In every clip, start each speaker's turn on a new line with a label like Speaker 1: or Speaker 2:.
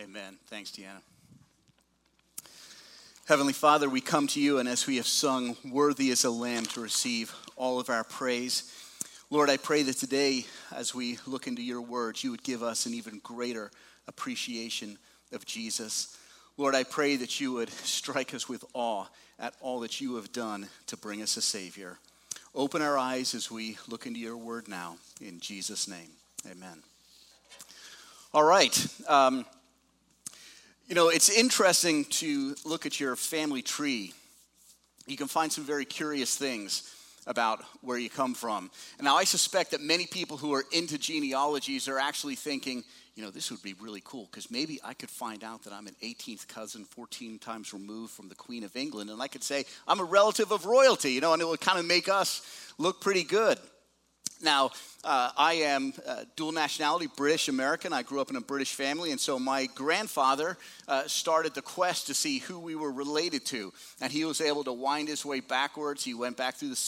Speaker 1: Amen. Thanks, Deanna. Heavenly Father, we come to you, and as we have sung, worthy is a lamb to receive all of our praise. Lord, I pray that today, as we look into your words, you would give us an even greater appreciation of Jesus. Lord, I pray that you would strike us with awe at all that you have done to bring us a Savior. Open our eyes as we look into your word now. In Jesus' name, amen. All right. It's interesting to look at your family tree. You can find some very curious things about where you come from. And now I suspect that many people who are into genealogies are actually thinking, this would be really cool because maybe I could find out that I'm an 18th cousin, 14 times removed from the Queen of England, and I could say I'm a relative of royalty, and it would kind of make us look pretty good. Now, I am dual nationality, British American. I grew up in a British family, and so my grandfather started the quest to see who we were related to, and he was able to wind his way backwards. He went back through the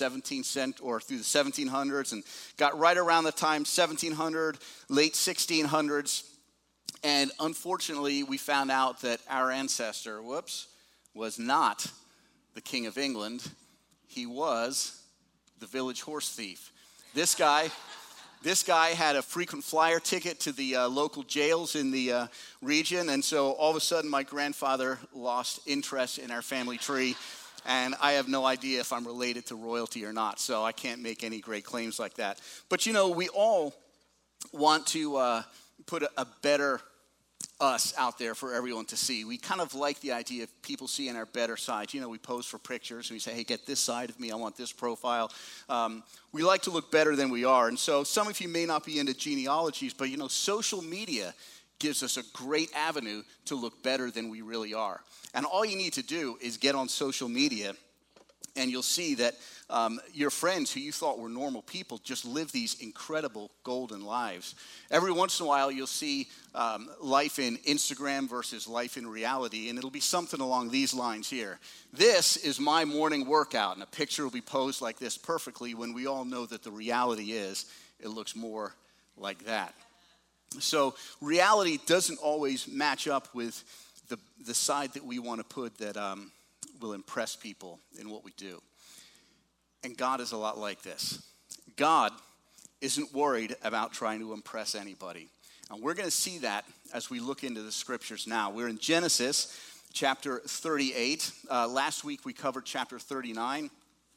Speaker 1: 1700s and got right around the time 1700, late 1600s, and unfortunately, we found out that our ancestor, was not the King of England. He was the village horse thief. This guy had a frequent flyer ticket to the local jails in the region, and so all of a sudden my grandfather lost interest in our family tree, and I have no idea if I'm related to royalty or not, so I can't make any great claims like that. But we all want to put a better us out there for everyone to see. We kind of like the idea of people seeing our better sides. We pose for pictures and we say, hey, get this side of me. I want this profile. We like to look better than we are. And so some of you may not be into genealogies, but social media gives us a great avenue to look better than we really are. And all you need to do is get on social media, and you'll see that your friends who you thought were normal people just live these incredible golden lives. Every once in a while, you'll see life in Instagram versus life in reality, and it'll be something along these lines here. This is my morning workout, and a picture will be posed like this perfectly when we all know that the reality is it looks more like that. So reality doesn't always match up with the side that we want to put that will impress people in what we do. And God is a lot like this. God isn't worried about trying to impress anybody. And we're going to see that as we look into the scriptures now. We're in Genesis chapter 38. Last week we covered chapter 39.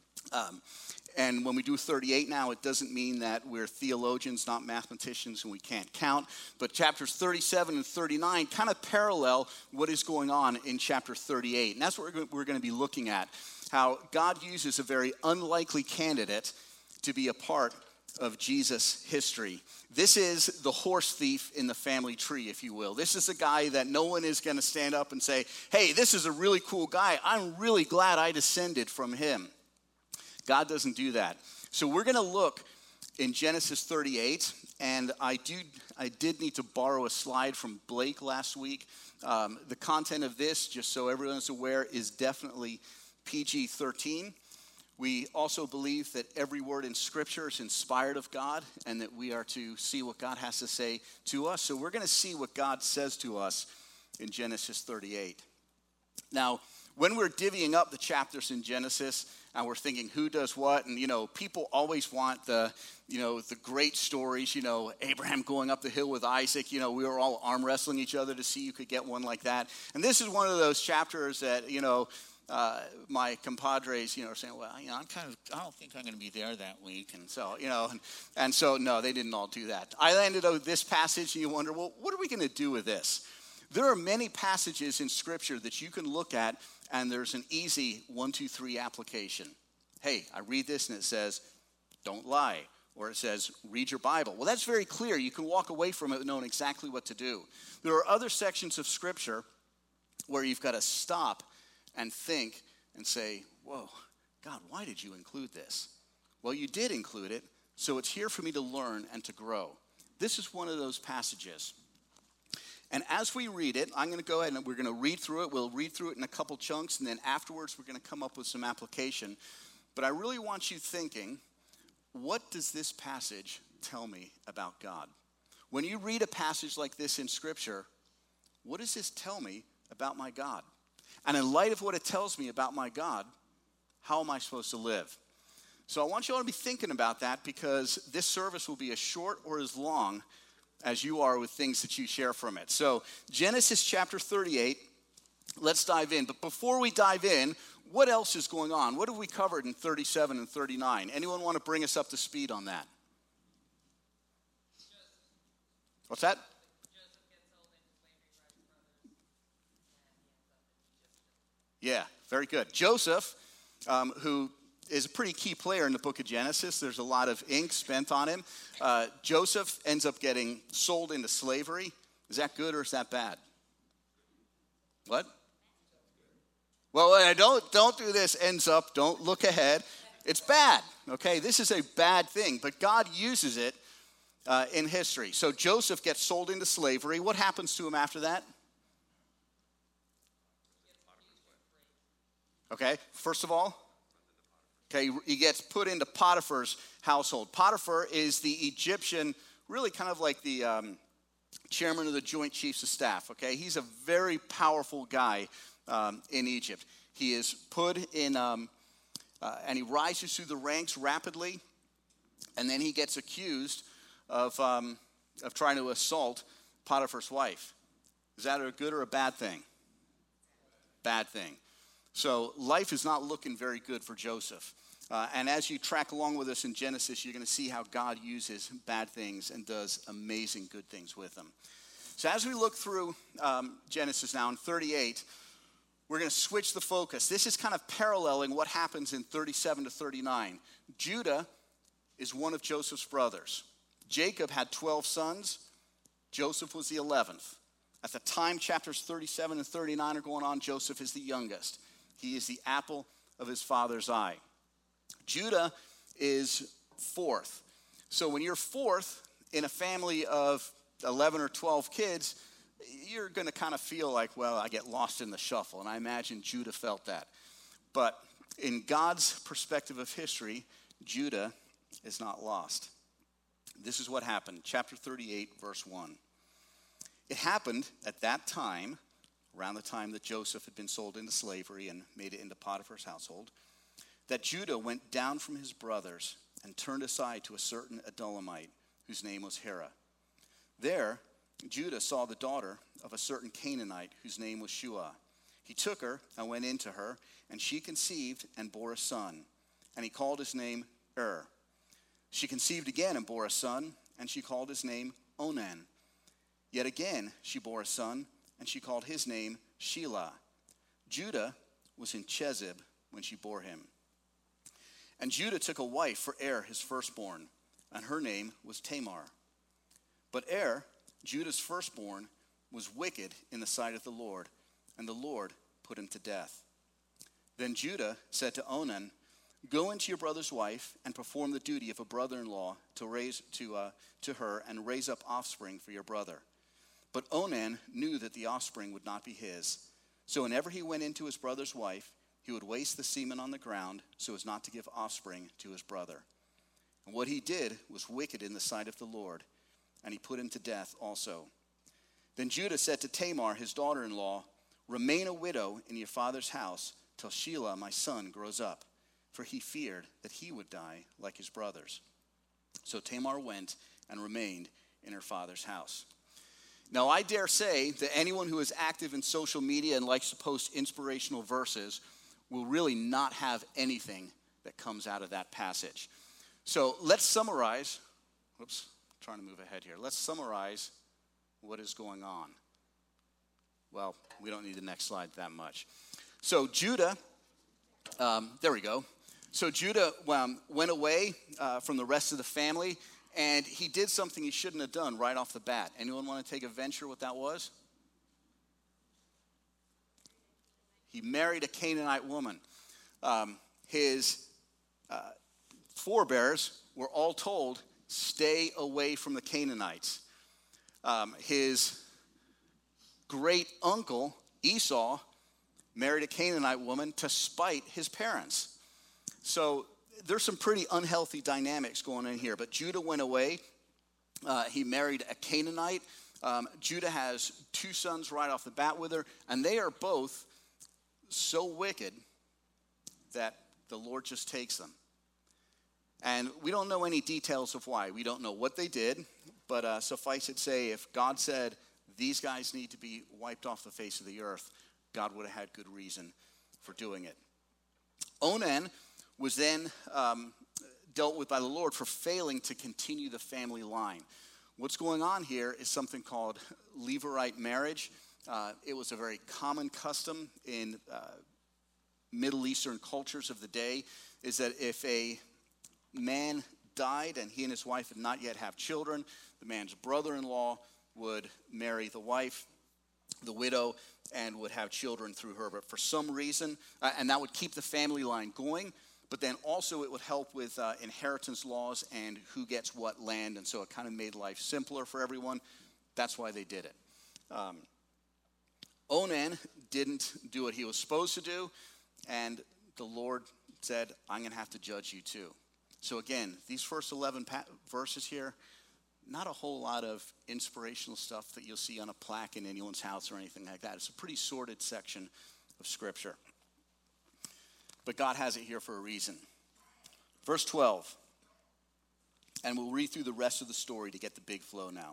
Speaker 1: And when we do 38 now, it doesn't mean that we're theologians, not mathematicians, and we can't count. But chapters 37 and 39 kind of parallel what is going on in chapter 38. And that's what we're going to be looking at, how God uses a very unlikely candidate to be a part of Jesus' history. This is the horse thief in the family tree, if you will. This is a guy that no one is going to stand up and say, hey, this is a really cool guy. I'm really glad I descended from him. God doesn't do that. So we're going to look in Genesis 38, and I did need to borrow a slide from Blake last week. The content of this, just so everyone is aware, is definitely PG-13. We also believe that every word in Scripture is inspired of God, and that we are to see what God has to say to us. So we're going to see what God says to us in Genesis 38. Now, when we're divvying up the chapters in Genesis, and we're thinking who does what, and people always want the great stories, Abraham going up the hill with Isaac, we were all arm wrestling each other to see who could get one like that. And this is one of those chapters that, my compadres, are saying, well, I don't think I'm going to be there that week. And so, and so, no, they didn't all do that. I landed on this passage, and you wonder, well, what are we going to do with this? There are many passages in Scripture that you can look at, and there's an easy 1, 2, 3 application. Hey, I read this, and it says, don't lie. Or it says, read your Bible. Well, that's very clear. You can walk away from it knowing exactly what to do. There are other sections of Scripture where you've got to stop and think and say, whoa, God, why did you include this? Well, you did include it, so it's here for me to learn and to grow. This is one of those passages. And as we read it, I'm going to go ahead and we're going to read through it. We'll read through it in a couple chunks, and then afterwards we're going to come up with some application. But I really want you thinking, what does this passage tell me about God? When you read a passage like this in Scripture, what does this tell me about my God? And in light of what it tells me about my God, how am I supposed to live? So I want you all to be thinking about that, because this service will be as short or as long as you are with things that you share from it. So Genesis chapter 38, let's dive in. But before we dive in, what else is going on? What have we covered in 37 and 39? Anyone want to bring us up to speed on that? What's that? Yeah, very good. Joseph, who is a pretty key player in the book of Genesis. There's a lot of ink spent on him. Joseph ends up getting sold into slavery. Is that good or is that bad? What? Well, don't do this, ends up, don't look ahead. It's bad, okay? This is a bad thing, but God uses it in history. So Joseph gets sold into slavery. What happens to him after that? Okay, first of all, okay, he gets put into Potiphar's household. Potiphar is the Egyptian, really kind of like the chairman of the Joint Chiefs of Staff, okay? He's a very powerful guy in Egypt. He is put in, and he rises through the ranks rapidly, and then he gets accused of trying to assault Potiphar's wife. Is that a good or a bad thing? Bad thing. So life is not looking very good for Joseph. And as you track along with us in Genesis, you're going to see how God uses bad things and does amazing good things with them. So as we look through Genesis now in 38, we're going to switch the focus. This is kind of paralleling what happens in 37 to 39. Judah is one of Joseph's brothers. Jacob had 12 sons. Joseph was the 11th. At the time chapters 37 and 39 are going on, Joseph is the youngest. He is the apple of his father's eye. Judah is fourth. So when you're fourth in a family of 11 or 12 kids, you're going to kind of feel like, well, I get lost in the shuffle. And I imagine Judah felt that. But in God's perspective of history, Judah is not lost. This is what happened. Chapter 38, verse 1. It happened at that time, around the time that Joseph had been sold into slavery and made it into Potiphar's household, that Judah went down from his brothers and turned aside to a certain Adullamite, whose name was Hira. There, Judah saw the daughter of a certain Canaanite, whose name was Shua. He took her and went into her, and she conceived and bore a son, and he called his name She conceived again and bore a son, and she called his name Onan. Yet again she bore a son, and she called his name Shelah. Judah was in Chezib when she bore him. And Judah took a wife for his firstborn, and her name was Tamar. But Judah's firstborn, was wicked in the sight of the Lord, and the Lord put him to death. Then Judah said to Onan, "Go into your brother's wife and perform the duty of a brother-in-law to her and raise up offspring for your brother." But Onan knew that the offspring would not be his. So whenever he went into his brother's wife, he would waste the semen on the ground so as not to give offspring to his brother. And what he did was wicked in the sight of the Lord, and he put him to death also. Then Judah said to Tamar, his daughter-in-law, "Remain a widow in your father's house till Shelah, my son, grows up," for he feared that he would die like his brothers. So Tamar went and remained in her father's house. Now, I dare say that anyone who is active in social media and likes to post inspirational verses will really not have anything that comes out of that passage. So let's summarize. Trying to move ahead here. Let's summarize what is going on. Well, we don't need the next slide that much. So Judah, there we go. So Judah went away from the rest of the family, and he did something he shouldn't have done right off the bat. Anyone want to take a venture what that was? He married a Canaanite woman. His forebears were all told, stay away from the Canaanites. His great uncle, Esau, married a Canaanite woman to spite his parents. So there's some pretty unhealthy dynamics going on here. But Judah went away. He married a Canaanite. Judah has two sons right off the bat with her, and they are both so wicked that the Lord just takes them. And we don't know any details of why. We don't know what they did, but suffice it to say, if God said these guys need to be wiped off the face of the earth, God would have had good reason for doing it. Onan was then dealt with by the Lord for failing to continue the family line. What's going on here is something called Levirate marriage. It was a very common custom in Middle Eastern cultures of the day, is that if a man died and he and his wife did not yet have children, the man's brother-in-law would marry the wife, the widow, and would have children through her. But for some reason, and that would keep the family line going, but then also it would help with inheritance laws and who gets what land, and so it kind of made life simpler for everyone. That's why they did it. Onan didn't do what he was supposed to do, and the Lord said, I'm going to have to judge you too. So again, these first 11 verses here, not a whole lot of inspirational stuff that you'll see on a plaque in anyone's house or anything like that. It's a pretty sordid section of Scripture. But God has it here for a reason. Verse 12, and we'll read through the rest of the story to get the big flow now.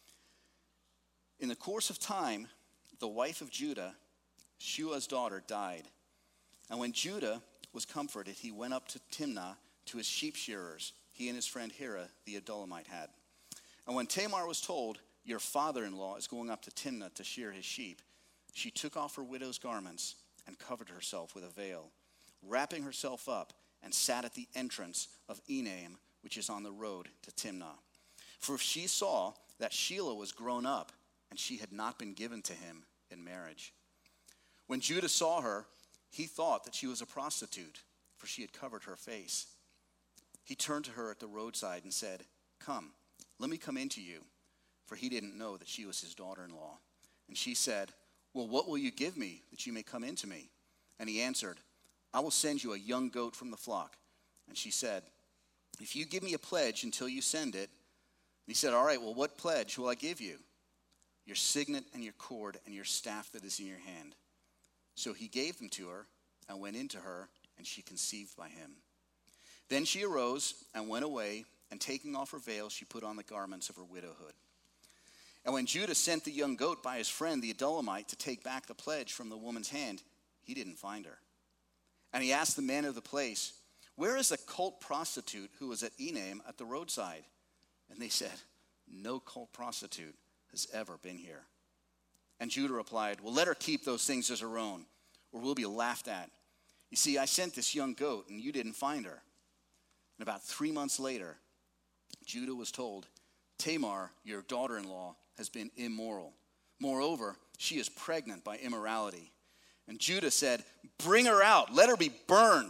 Speaker 1: In the course of time, the wife of Judah, Shua's daughter, died. And when Judah was comforted, he went up to Timnah to his sheep shearers, he and his friend Hira, the Adullamite, had. And when Tamar was told, your father-in-law is going up to Timnah to shear his sheep, she took off her widow's garments and covered herself with a veil, wrapping herself up, and sat at the entrance of Enaim, which is on the road to Timnah. For she saw that Shelah was grown up, and she had not been given to him in marriage. When Judah saw her, he thought that she was a prostitute, for she had covered her face. He turned to her at the roadside and said, come, let me come in to you, for he didn't know that she was his daughter-in-law. And she said, well, what will you give me that you may come in to me? And he answered, I will send you a young goat from the flock. And she said, if you give me a pledge until you send it. And he said, all right, well, what pledge will I give you? Your signet and your cord and your staff that is in your hand. So he gave them to her and went into her, and she conceived by him. Then she arose and went away, and taking off her veil, she put on the garments of her widowhood. And when Judah sent the young goat by his friend, the Adullamite, to take back the pledge from the woman's hand, he didn't find her. And he asked the men of the place, where is the cult prostitute who was at Enaim at the roadside? And they said, no cult prostitute has ever been here. And Judah replied, well, let her keep those things as her own, or we'll be laughed at. You see, I sent this young goat, and you didn't find her. And about 3 months later, Judah was told, Tamar, your daughter-in-law, has been immoral. Moreover, she is pregnant by immorality. And Judah said, bring her out, let her be burned.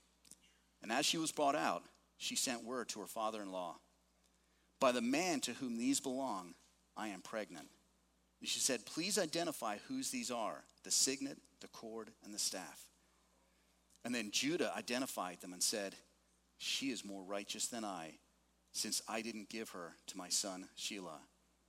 Speaker 1: And as she was brought out, she sent word to her father-in-law, by the man to whom these belong, I am pregnant. And she said, please identify whose these are, the signet, the cord, and the staff. And then Judah identified them and said, she is more righteous than I, since I didn't give her to my son Shelah.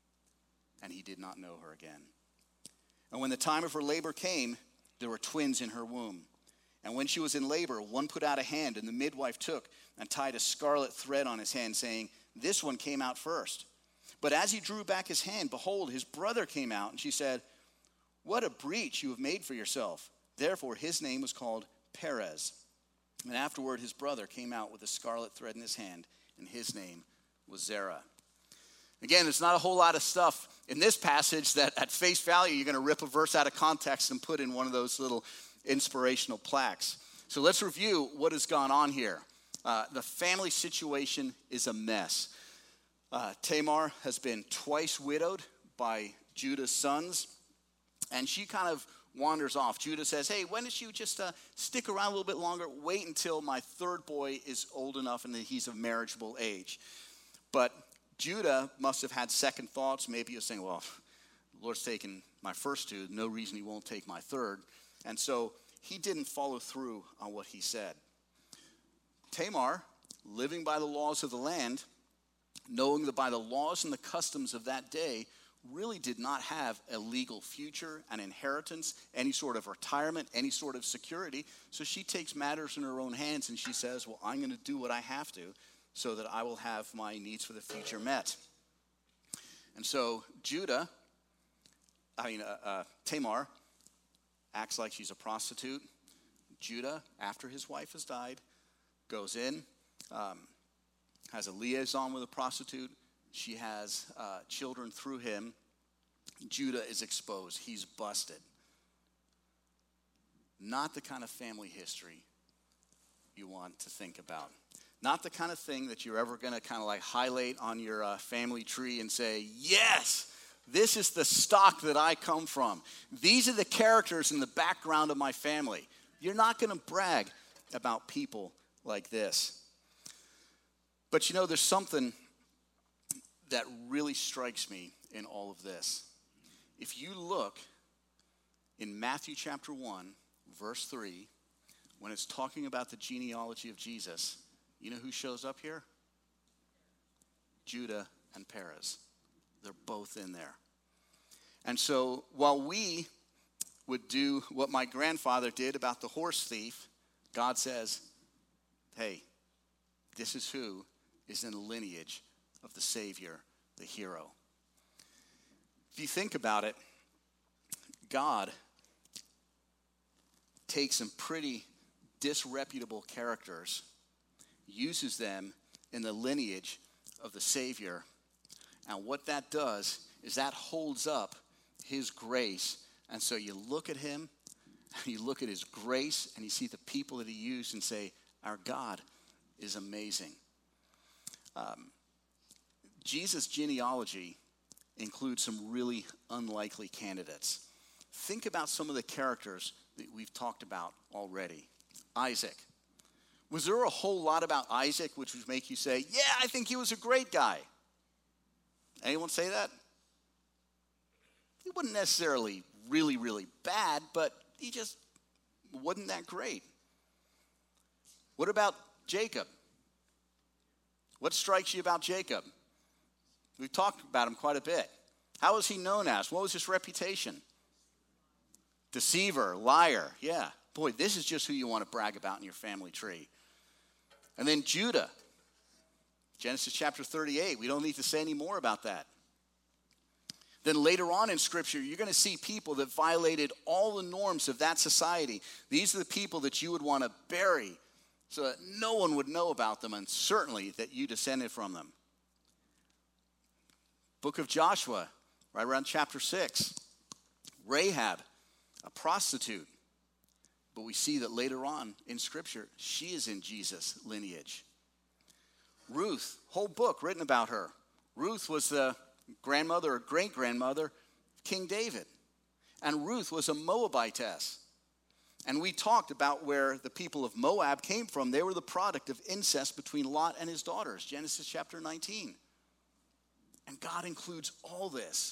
Speaker 1: And he did not know her again. And when the time of her labor came, there were twins in her womb. And when she was in labor, one put out a hand, and the midwife took and tied a scarlet thread on his hand, saying, this one came out first. But as he drew back his hand, behold, his brother came out, and she said, what a breach you have made for yourself. Therefore his name was called Perez. And afterward his brother came out with a scarlet thread in his hand, and his name was Zerah. Again, there's not a whole lot of stuff in this passage that at face value you're going to rip a verse out of context and put in one of those little inspirational plaques. So let's review what has gone on here. The family situation is a mess. Tamar has been twice widowed by Judah's sons, and she kind of wanders off. Judah says, hey, why don't you just stick around a little bit longer, wait until my third boy is old enough and that he's of marriageable age. But Judah must have had second thoughts. Maybe he was saying, well, the Lord's taken my first two, no reason he won't take my third. And so he didn't follow through on what he said. Tamar, living by the laws of the land, knowing that by the laws and the customs of that day, really did not have a legal future, an inheritance, any sort of retirement, any sort of security. So she takes matters in her own hands and she says, well, I'm going to do what I have to so that I will have my needs for the future met. And so Tamar acts like she's a prostitute. Judah, after his wife has died, goes in, has a liaison with a prostitute. She has children through him. Judah is exposed. He's busted. Not the kind of family history you want to think about. Not the kind of thing that you're ever going to kind of like highlight on your family tree and say, yes, this is the stock that I come from. These are the characters in the background of my family. You're not going to brag about people like this. But there's something that really strikes me in all of this. If you look in Matthew chapter 1, verse 3, when it's talking about the genealogy of Jesus, you know who shows up here? Judah and Perez. They're both in there. And so while we would do what my grandfather did about the horse thief, God says, hey, this is who is in the lineage of the Savior, the hero. If you think about it, God takes some pretty disreputable characters, uses them in the lineage of the Savior, and what that does is that holds up his grace. And so you look at him, you look at his grace, and you see the people that he used and say, our God is amazing. Jesus' genealogy includes some really unlikely candidates. Think about some of the characters that we've talked about already. Isaac. Was there a whole lot about Isaac which would make you say, yeah, I think he was a great guy? Anyone say that? He wasn't necessarily really, really bad, but he just wasn't that great. What about Jacob? What strikes you about Jacob? We've talked about him quite a bit. How was he known as? What was his reputation? Deceiver, liar. Yeah. Boy, this is just who you want to brag about in your family tree. And then Judah. Genesis chapter 38. We don't need to say any more about that. Then later on in Scripture, you're going to see people that violated all the norms of that society. These are the people that you would want to bury so that no one would know about them, and certainly that you descended from them. Book of Joshua, right around chapter 6. Rahab, a prostitute. But we see that later on in Scripture, she is in Jesus' lineage. Ruth, whole book written about her. Ruth was the grandmother or great-grandmother of King David. And Ruth was a Moabitess. And we talked about where the people of Moab came from. They were the product of incest between Lot and his daughters, Genesis chapter 19. And God includes all this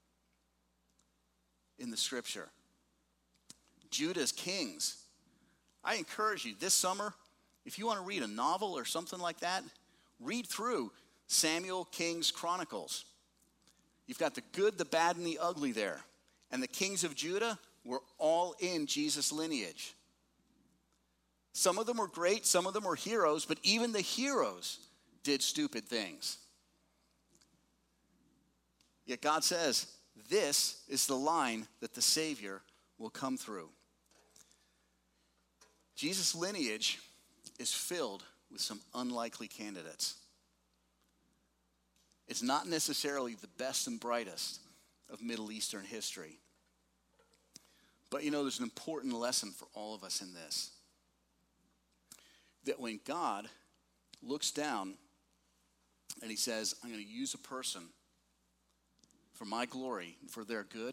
Speaker 1: in the Scripture. Judah's kings. I encourage you this summer, if you want to read a novel or something like that, read through Samuel, Kings, Chronicles. You've got the good, the bad, and the ugly there. And the kings of Judah were all in Jesus' lineage. Some of them were great, some of them were heroes, but even the heroes did stupid things. Yet God says, this is the line that the Savior will come through. Jesus' lineage is filled with some unlikely candidates. It's not necessarily the best and brightest of Middle Eastern history. But there's an important lesson for all of us in this. That when God looks down and he says, I'm going to use a person for my glory, for their good,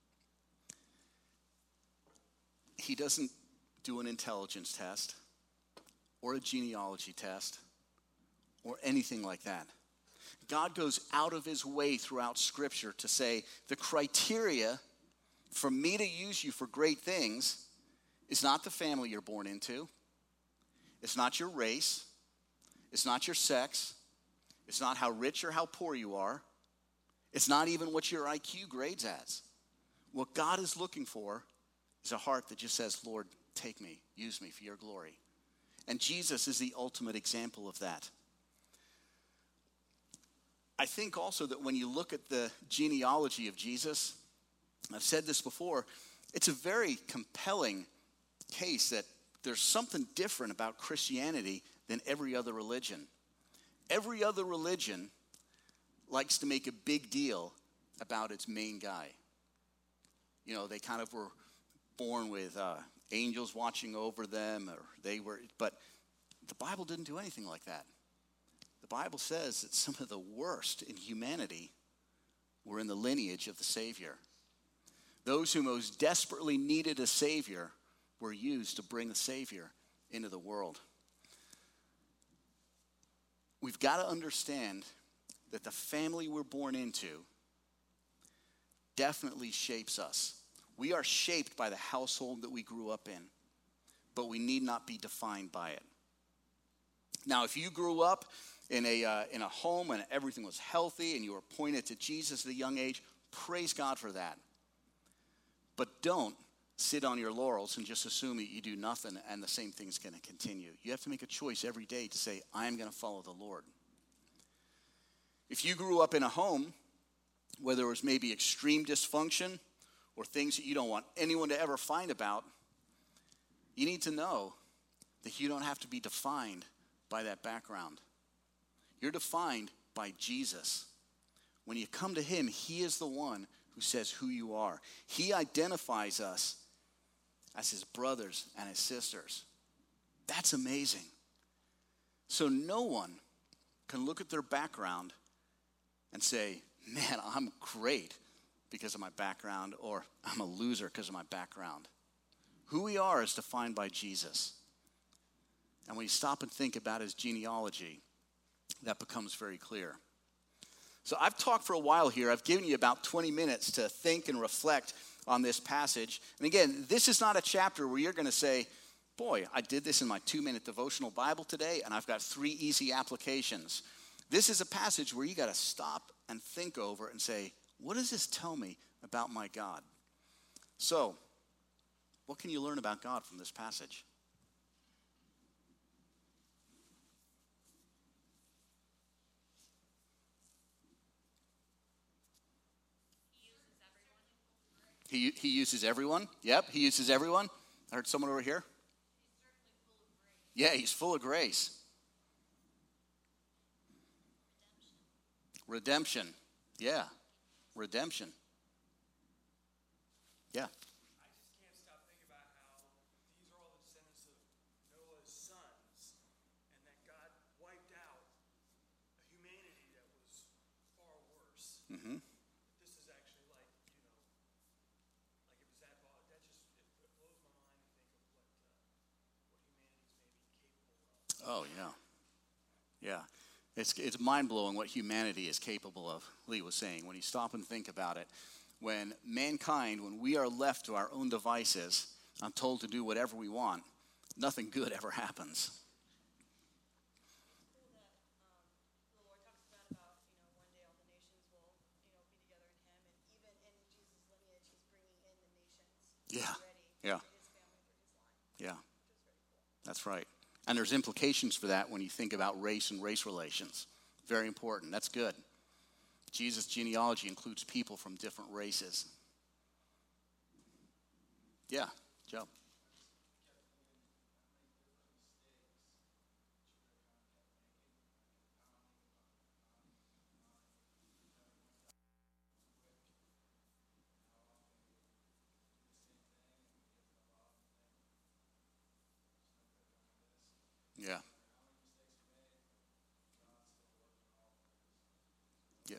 Speaker 1: he doesn't do an intelligence test or a genealogy test or anything like that. God goes out of his way throughout Scripture to say the criteria for me to use you for great things is not the family you're born into. It's not your race. It's not your sex. It's not how rich or how poor you are. It's not even what your IQ grades as. What God is looking for is a heart that just says, Lord, take me, use me for your glory. And Jesus is the ultimate example of that. I think also that when you look at the genealogy of Jesus, I've said this before, it's a very compelling case that there's something different about Christianity than every other religion. Every other religion likes to make a big deal about its main guy. You know, they kind of were born with angels watching over them, but the Bible didn't do anything like that. The Bible says that some of the worst in humanity were in the lineage of the Savior. Those who most desperately needed a Savior were used to bring the Savior into the world. We've got to understand that the family we're born into definitely shapes us. We are shaped by the household that we grew up in, but we need not be defined by it. Now, if you grew up in a home and everything was healthy and you were pointed to Jesus at a young age, praise God for that. But don't sit on your laurels and just assume that you do nothing and the same thing's going to continue. You have to make a choice every day to say, I am going to follow the Lord. If you grew up in a home where there was maybe extreme dysfunction or things that you don't want anyone to ever find about, you need to know that you don't have to be defined by that background. You're defined by Jesus. When you come to him, he is the one who says who you are. He identifies us as his brothers and his sisters. That's amazing. So no one can look at their background and say, man, I'm great because of my background, or I'm a loser because of my background. Who we are is defined by Jesus. And when you stop and think about his genealogy, that becomes very clear. So I've talked for a while here. I've given you about 20 minutes to think and reflect on this passage. And again, this is not a chapter where you're going to say, boy, I did this in my 2-minute devotional Bible today, and I've got 3 easy applications. This is a passage where you got to stop and think over and say, what does this tell me about my God? So, what can you learn about God from this passage? He uses everyone. Yep, he uses everyone. I heard someone over here. Yeah, he's full of grace. Redemption. Yeah, redemption. Yeah.
Speaker 2: I just can't stop thinking about how these are all the descendants of Noah's sons, and that God wiped out a humanity that was far worse.
Speaker 1: Mm-hmm.
Speaker 2: This is actually like it was that far. That just it blows my mind to think of what humanity's maybe capable of.
Speaker 1: Oh, yeah. Yeah. It's mind-blowing what humanity is capable of, Lee was saying, when you stop and think about it. When mankind, when we are left to our own devices, I'm told to do whatever we want, nothing good ever happens.
Speaker 3: Cool that the Lord talks about one day all the nations will be together in him, and even in Jesus' lineage he's bringing in the nations
Speaker 1: Yeah.
Speaker 3: already
Speaker 1: Yeah.
Speaker 3: to his family through his line.
Speaker 1: Yeah,
Speaker 3: Which is very cool.
Speaker 1: that's right. And there's implications for that when you think about race and race relations. Very important. That's good. Jesus' genealogy includes people from different races. Yeah, Joe. Yeah. Yeah.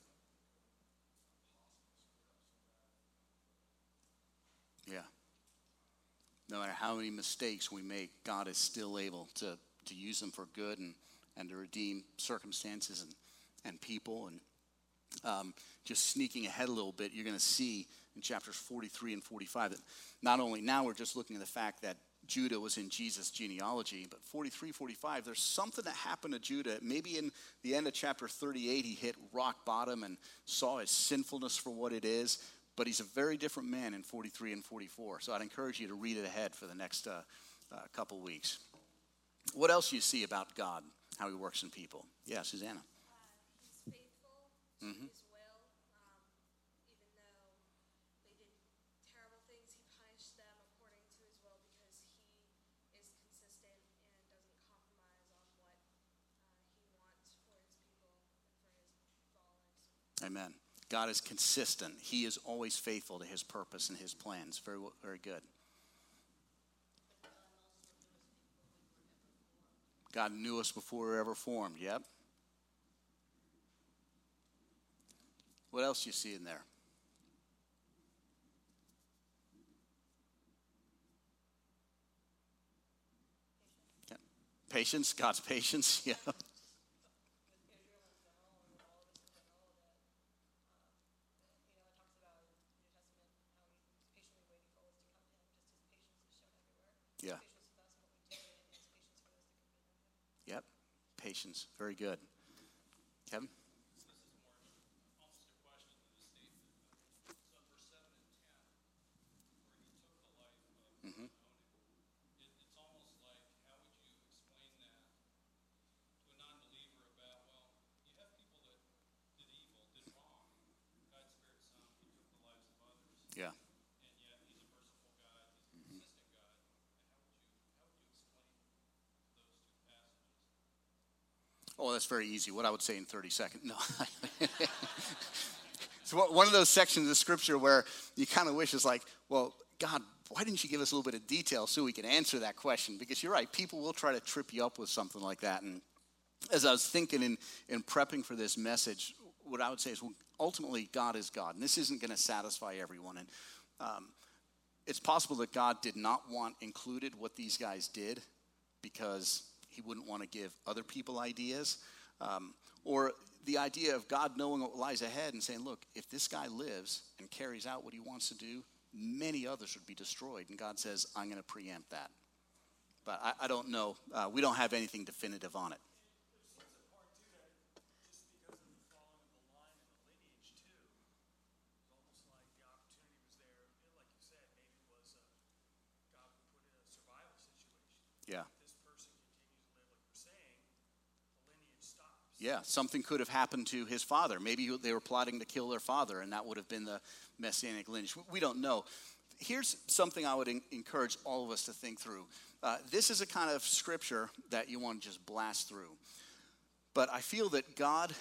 Speaker 1: Yeah. No matter how many mistakes we make, God is still able to use them for good and to redeem circumstances and people. And just sneaking ahead a little bit, you're going to see in chapters 43 and 45 that not only now we're just looking at the fact that Judah was in Jesus' genealogy. But 43, 45, there's something that happened to Judah. Maybe in the end of chapter 38, he hit rock bottom and saw his sinfulness for what it is. But he's a very different man in 43 and 44. So I'd encourage you to read it ahead for the next couple weeks. What else do you see about God, how he works in people? Yeah, Susanna.
Speaker 4: He's faithful to his will. Even though they did terrible things, he punished them according to his will because he is consistent and doesn't compromise on what he wants for his people and for his followers.
Speaker 1: Amen. God is consistent. He is always faithful to his purpose and his plans. Very, very good. God knew us before we were ever formed. Yep. What else do you see in there? Okay. Patience. God's patience. Yeah. Yeah. Yep. Patience. Very good. Kevin?
Speaker 2: This is more almost a question than a statement. So verse 7 and 10, where he took the life of his own, it's almost like, how would you explain that to a non-believer about, well, you have people that did evil, did wrong. God spared some, he took the lives of others.
Speaker 1: Yeah.
Speaker 2: And yet he's a merciful God, he's a consistent God. And how would you explain those two passages?
Speaker 1: Oh, that's very easy. What I would say in 30 seconds. No. It's one of those sections of Scripture where you kind of wish it's like, well, God, why didn't you give us a little bit of detail so we can answer that question? Because you're right, people will try to trip you up with something like that. And as I was thinking in prepping for this message, what I would say is, well, ultimately, God is God. And this isn't going to satisfy everyone. And it's possible that God did not want included what these guys did because he wouldn't want to give other people ideas. Or the idea of God knowing what lies ahead and saying, look, if this guy lives and carries out what he wants to do, many others would be destroyed. And God says, I'm going to preempt that. But I don't know. We don't have anything definitive on it.
Speaker 2: There's a part too that just because of the following of the line and the lineage too, it's almost like the opportunity was there. Like you said, maybe it was God would put in a survival situation.
Speaker 1: Yeah.
Speaker 2: If this person continues to live like you're saying, the lineage stops.
Speaker 1: Yeah, something could have happened to his father. Maybe they were plotting to kill their father, and that would have been the messianic lineage. We don't know. Here's something I would encourage all of us to think through. This is a kind of scripture that you want to just blast through. But I feel that God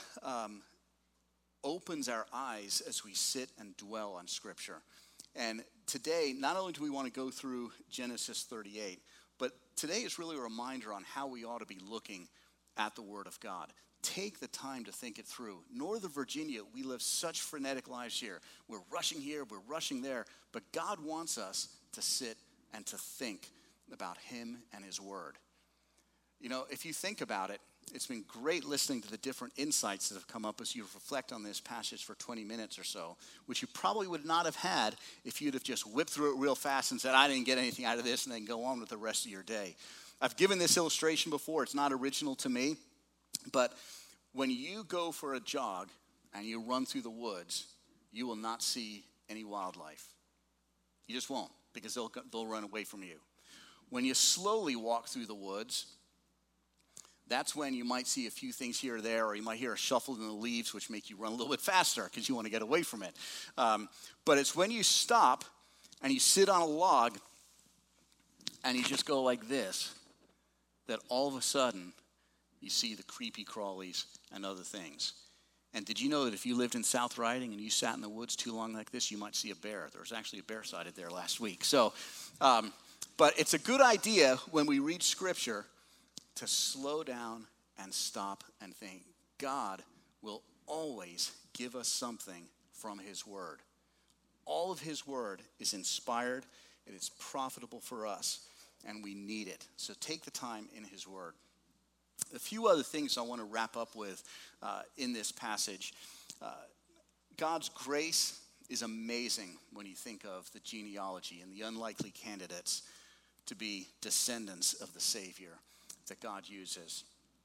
Speaker 1: opens our eyes as we sit and dwell on scripture. And today, not only do we want to go through Genesis 38, but today is really a reminder on how we ought to be looking at the Word of God. Take the time to think it through. Northern Virginia, we live such frenetic lives here. We're rushing here, we're rushing there. But God wants us to sit and to think about him and his word. You know, if you think about it, it's been great listening to the different insights that have come up as you reflect on this passage for 20 minutes or so, which you probably would not have had if you'd have just whipped through it real fast and said, I didn't get anything out of this, and then go on with the rest of your day. I've given this illustration before. It's not original to me. But when you go for a jog and you run through the woods, you will not see any wildlife. You just won't, because they'll run away from you. When you slowly walk through the woods, that's when you might see a few things here or there, or you might hear a shuffle in the leaves, which make you run a little bit faster because you want to get away from it. But it's when you stop and you sit on a log and you just go like this, that all of a sudden you see the creepy crawlies and other things. And did you know that if you lived in South Riding and you sat in the woods too long like this, you might see a bear? There was actually a bear sighted there last week. So, but it's a good idea when we read Scripture to slow down and stop and think. God will always give us something from his word. All of his word is inspired. It is profitable for us, and we need it. So take the time in his word. A few other things I want to wrap up with in this passage. God's grace is amazing when you think of the genealogy and the unlikely candidates to be descendants of the Savior that God uses.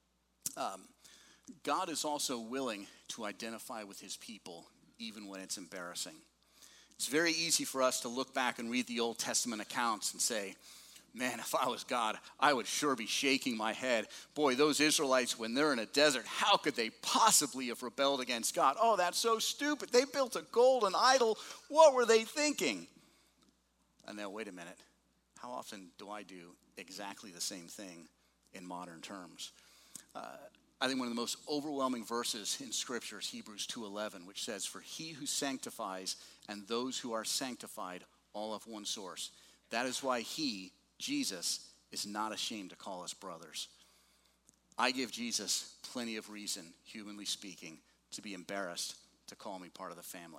Speaker 1: God is also willing to identify with his people even when it's embarrassing. It's very easy for us to look back and read the Old Testament accounts and say, man, if I was God, I would sure be shaking my head. Boy, those Israelites, when they're in a desert, how could they possibly have rebelled against God? Oh, that's so stupid. They built a golden idol. What were they thinking? And then, wait a minute. How often do I do exactly the same thing in modern terms? I think one of the most overwhelming verses in Scripture is Hebrews 2:11, which says, for he who sanctifies and those who are sanctified all have one source. That is why he, Jesus, is not ashamed to call us brothers. I give Jesus plenty of reason, humanly speaking, to be embarrassed to call me part of the family.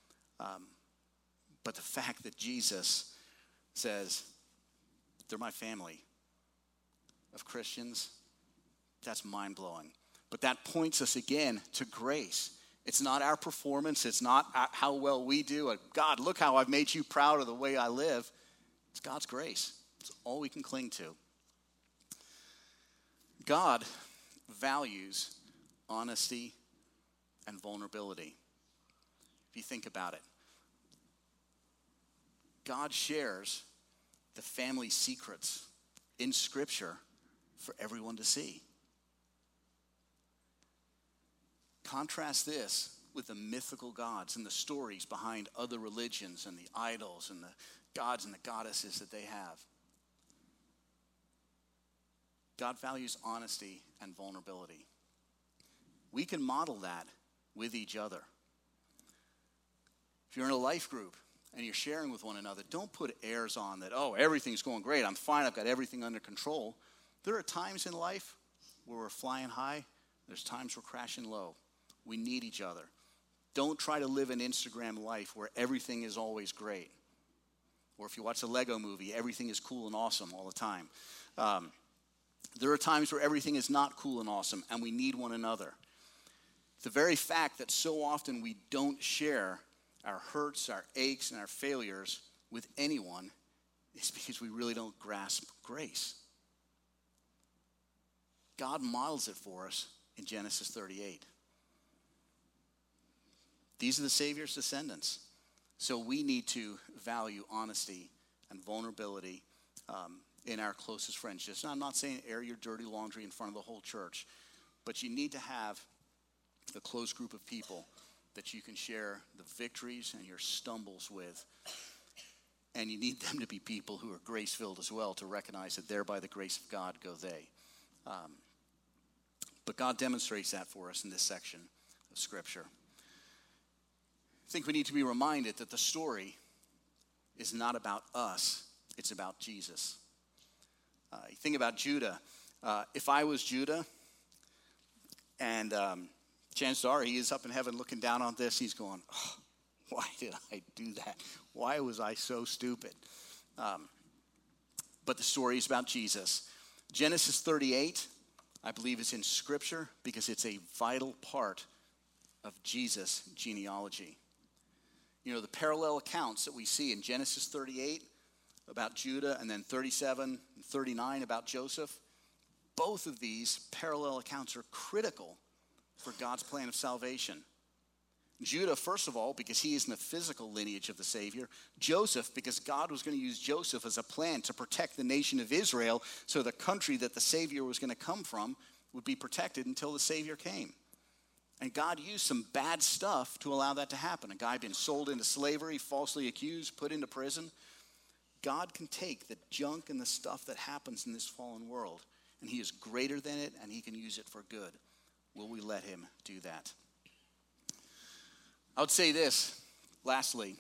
Speaker 1: But the fact that Jesus says, they're my family of Christians, that's mind-blowing. But that points us again to grace. It's not our performance. It's not how well we do. God, look how I've made you proud of the way I live. It's God's grace. It's all we can cling to. God values honesty and vulnerability. If you think about it, God shares the family secrets in Scripture for everyone to see. Contrast this with the mythical gods and the stories behind other religions and the idols and the gods and the goddesses that they have. God values honesty and vulnerability. We can model that with each other. If you're in a life group and you're sharing with one another, don't put airs on that, oh, everything's going great, I'm fine, I've got everything under control. There are times in life where we're flying high, there's times we're crashing low. We need each other. Don't try to live an Instagram life where everything is always great. Or if you watch a Lego movie, everything is cool and awesome all the time. There are times where everything is not cool and awesome, and we need one another. The very fact that so often we don't share our hurts, our aches, and our failures with anyone is because we really don't grasp grace. God models it for us in Genesis 38. These are the Savior's descendants. So we need to value honesty and vulnerability in our closest friendships. Now, I'm not saying air your dirty laundry in front of the whole church, but you need to have a close group of people that you can share the victories and your stumbles with. And you need them to be people who are grace-filled as well, to recognize that there by the grace of God go they. But God demonstrates that for us in this section of Scripture. I think we need to be reminded that the story is not about us, it's about Jesus. You think about Judah. If I was Judah, and chances are he is up in heaven looking down on this, he's going, oh, why did I do that? Why was I so stupid? But the story is about Jesus. Genesis 38, I believe, is in Scripture because it's a vital part of Jesus' genealogy. You know, the parallel accounts that we see in Genesis 38 about Judah and then 37 and 39 about Joseph, both of these parallel accounts are critical for God's plan of salvation. Judah, first of all, because he is in the physical lineage of the Savior. Joseph, because God was going to use Joseph as a plan to protect the nation of Israel so the country that the Savior was going to come from would be protected until the Savior came. And God used some bad stuff to allow that to happen. A guy had been sold into slavery, falsely accused, put into prison. God can take the junk and the stuff that happens in this fallen world, and he is greater than it, and he can use it for good. Will we let him do that? I would say this, lastly.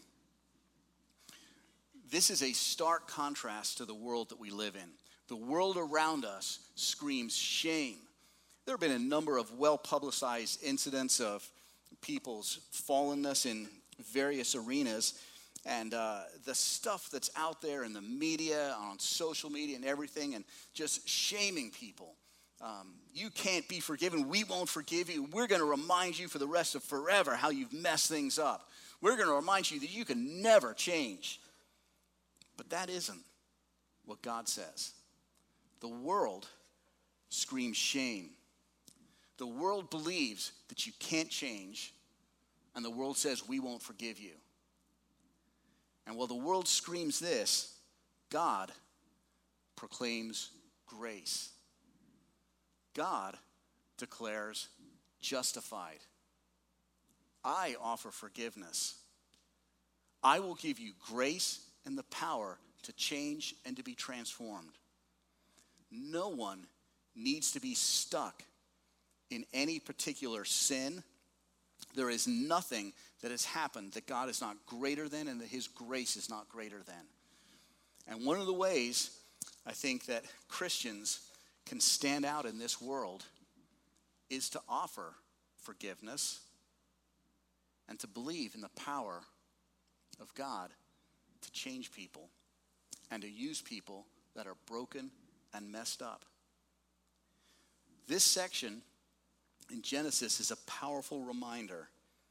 Speaker 1: This is a stark contrast to the world that we live in. The world around us screams shame. There have been a number of well-publicized incidents of people's fallenness in various arenas. And the stuff that's out there in the media, on social media and everything, and just shaming people. You can't be forgiven. We won't forgive you. We're going to remind you for the rest of forever how you've messed things up. We're going to remind you that you can never change. But that isn't what God says. The world screams shame. The world believes that you can't change, and the world says we won't forgive you. And while the world screams this, God proclaims grace. God declares justified. I offer forgiveness. I will give you grace and the power to change and to be transformed. No one needs to be stuck in any particular sin. There is nothing that has happened that God is not greater than and that his grace is not greater than. And one of the ways I think that Christians can stand out in this world is to offer forgiveness and to believe in the power of God to change people and to use people that are broken and messed up. This section in Genesis is a powerful reminder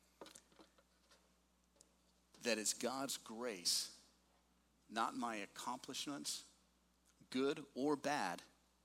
Speaker 1: that it's God's grace, not my accomplishments, good or bad,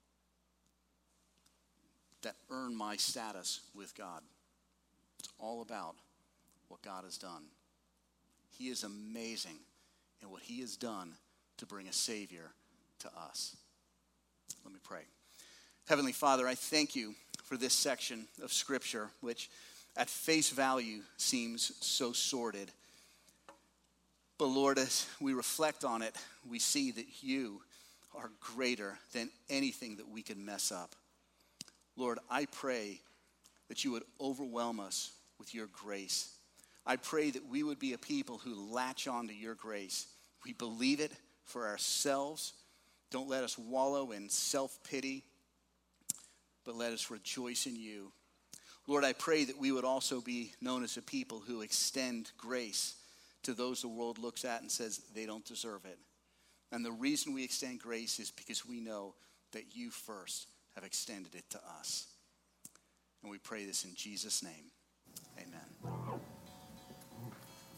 Speaker 1: that earn my status with God. It's all about what God has done. He is amazing in what he has done to bring a Savior to us. Let me pray. Heavenly Father, I thank you for this section of Scripture, which at face value seems so sordid. But Lord, as we reflect on it, we see that you are greater than anything that we can mess up. Lord, I pray that you would overwhelm us with your grace. I pray that we would be a people who latch on to your grace. We believe it for ourselves. Don't let us wallow in self-pity, but let us rejoice in you. Lord, I pray that we would also be known as a people who extend grace to those the world looks at and says they don't deserve it. And the reason we extend grace is because we know that you first have extended it to us. And we pray this in Jesus' name.